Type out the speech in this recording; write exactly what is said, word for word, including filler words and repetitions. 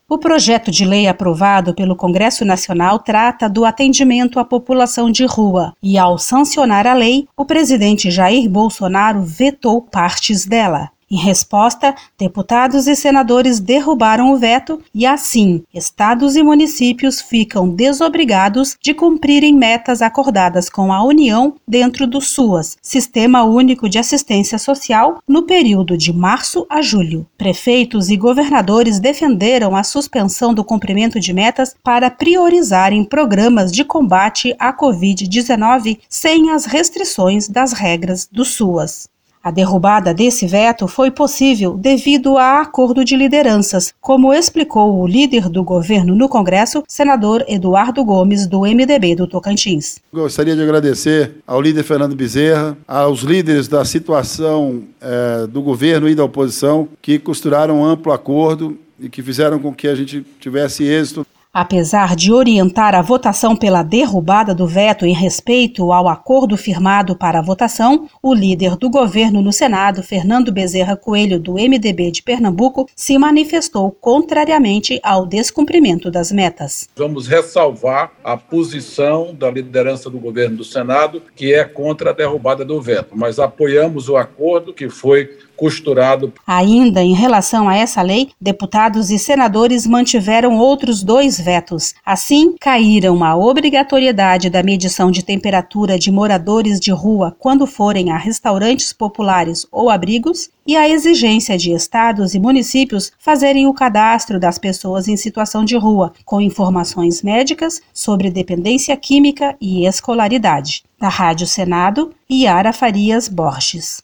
O projeto de lei aprovado pelo Congresso Nacional trata do atendimento à população de rua e, ao sancionar a lei, o presidente Jair Bolsonaro vetou partes dela. Em resposta, deputados e senadores derrubaram o veto e, assim, estados e municípios ficam desobrigados de cumprirem metas acordadas com a União dentro do SUAS, Sistema Único de Assistência Social, no período de março a julho. Prefeitos e governadores defenderam a suspensão do cumprimento de metas para priorizarem programas de combate à covid dezenove sem as restrições das regras do SUAS. A derrubada desse veto foi possível devido a acordo de lideranças, como explicou o líder do governo no Congresso, senador Eduardo Gomes, do M D B do Tocantins. Gostaria de agradecer ao líder Fernando Bezerra, aos líderes da situação eh, do governo e da oposição, que costuraram um amplo acordo e que fizeram com que a gente tivesse êxito. Apesar de orientar a votação pela derrubada do veto em respeito ao acordo firmado para a votação, o líder do governo no Senado, Fernando Bezerra Coelho, do M D B de Pernambuco, se manifestou contrariamente ao descumprimento das metas. Vamos ressalvar a posição da liderança do governo do Senado, que é contra a derrubada do veto, mas apoiamos o acordo que foi costurado. Ainda em relação a essa lei, deputados e senadores mantiveram outros dois vetos. Assim, caíram a obrigatoriedade da medição de temperatura de moradores de rua quando forem a restaurantes populares ou abrigos e a exigência de estados e municípios fazerem o cadastro das pessoas em situação de rua, com informações médicas sobre dependência química e escolaridade. Da Rádio Senado, Yara Farias Borges.